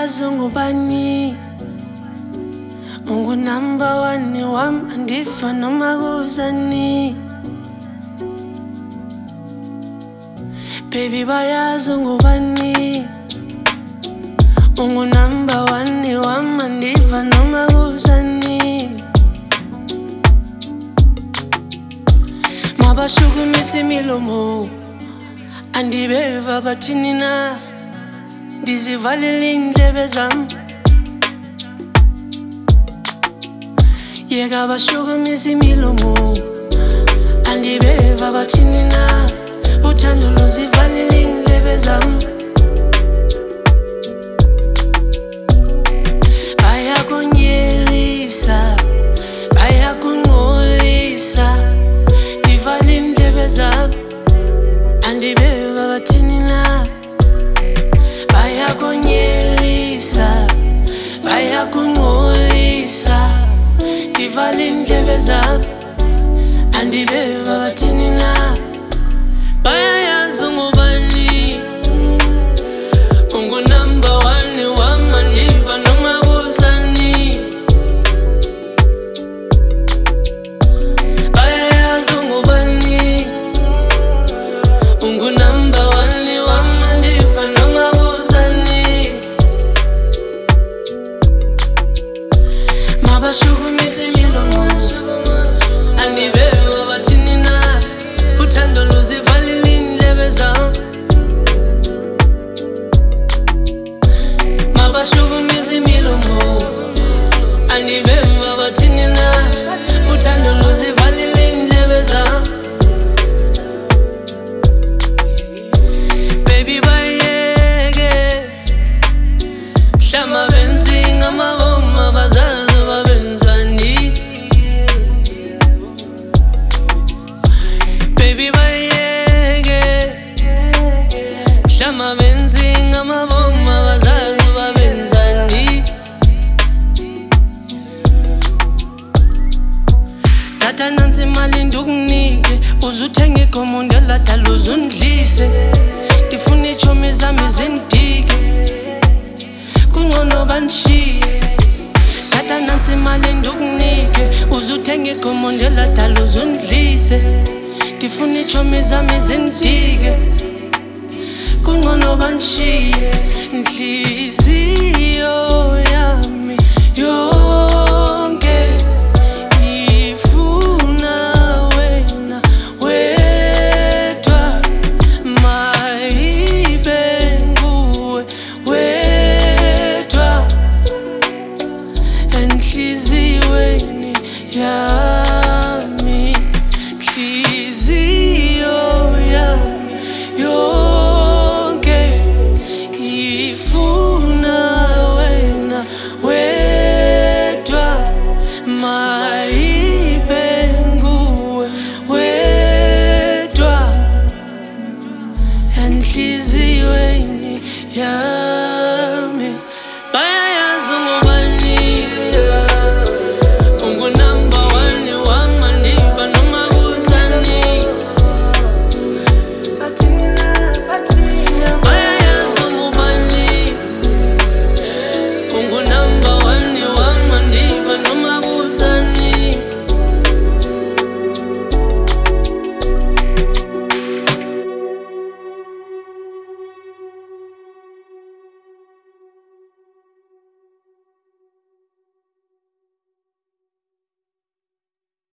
bayazi ungubani, ungunumber one wami, andifa noma kuzani. Baby bayazi ungubani, ungunumber one wami, andifa noma kuzani. Mabashukumisa imilomo, andibeva bathini na, ndizivalile indlebe zami. Yeka bashukumisa imilomo, andibeva bathini na, uthando luzivalile indlebe zami. Bayakonyelisa, bayakungcolisa, ndivale indlebe zami. Andibeva bathini na, bayakonyelisa, bayakungcolisa, ndivale indlebe zami. Andibeva bathini na, bayayazi ungubani, ungunumber one wami, andifa noma kuzani. Bayayazi ungubani, ungunumber one wami, andifa noma kuzani. Mabashukumisa imilomo, andibeva bathini na, uthando luzivalile indlebe zami. Mabashukumisa imilomo, andibeva bathini na, uthando luzivalile indlebe zami. Baby bayeke, mhlama benzi ngamaboma, bazazi babenzani. Baby bayeke, mhlama benzi ngamaboma, bazazi babenzani. Tata nansi imali ndikunike, uzuthenge igoma undeladala uzundlise. Ndifuna iitshomi zami zindike, kungcono bandishiye. Tata nansi imali ndikunike, uzuthenge igoma undeladala uzundlise. Ndifuna iitshomi zami zindike, kungcono bandishiye. Inhliziyo yami yonke ifuna wena wedwa, mayibe nguwe wedwa enhliziyweni yami.